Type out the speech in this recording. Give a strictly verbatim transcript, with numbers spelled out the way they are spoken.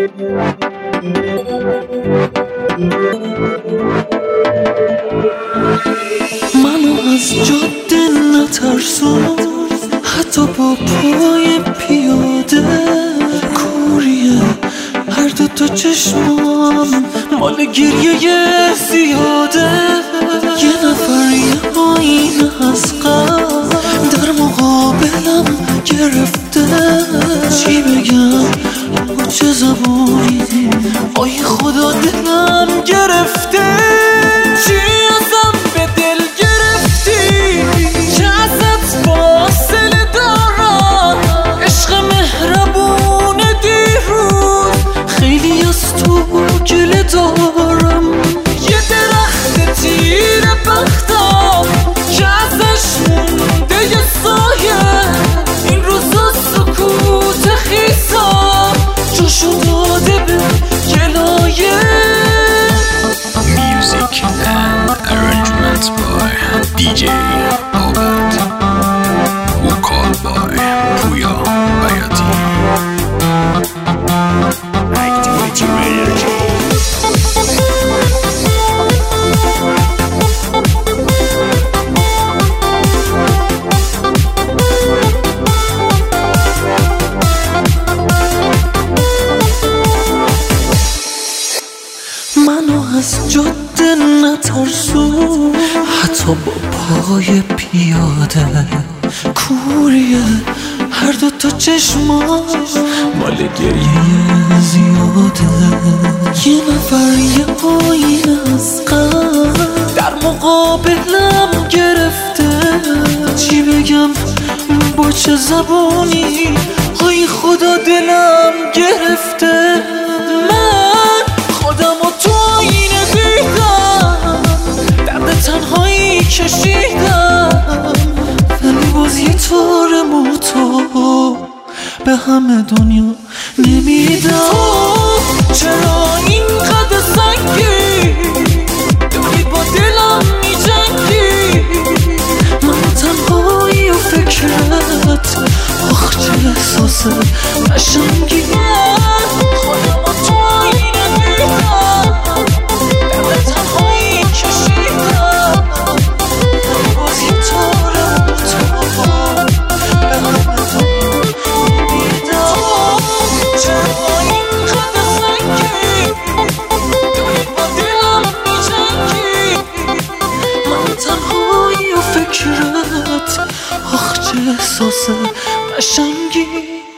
منو از جاده نترسون، حتی با پای پیاده. کوریه هر دو تا چشمام، مال گریه زیاده. یه نفر یه آینه از قبل در مقابلم گرفته. چی بگم با چه زبونی، آی خدا دلم گرفته. چی ازم به دل گرفتی، چه ازت فاصله دارم. عشق مهربون دیروز، خیلی از تو گله دارم. یه درخت تیر بختم که ازش مونده یه سایه. این روزا سکوت خیسم جاشو داده به گلایه. Music and arrangements by دی جی Albert, vocal by Puya Bayati. Activate your energy. منو از جاده نترسون، حتی با پای پیاده. کوریه هر دو تا چشمام، مال گریه زیاده. یه نفر یه آینه از قبل در مقابلم گرفته. چی بگم با چه زبونی، آی خدا دلم گرفته. من خودم و تو آینه دیدم، درد تنهایی کشیدم. ولی باز یه تار موتو به همه دنیا نمیدم. چرا اینقدر سنگی داری با دلم میجنگی؟ من تنهایی و فکرت، آخ چه احساس قشنگی. خودم و تو آینه دیدم، درد تنهایی کشیدم. باز یه تار موتو به همه دنیا نمیدم. چرا اینقدر سنگی داری با دلم میجنگی؟ من تنهایی و فکرت، آخ چه احساس قشنگی.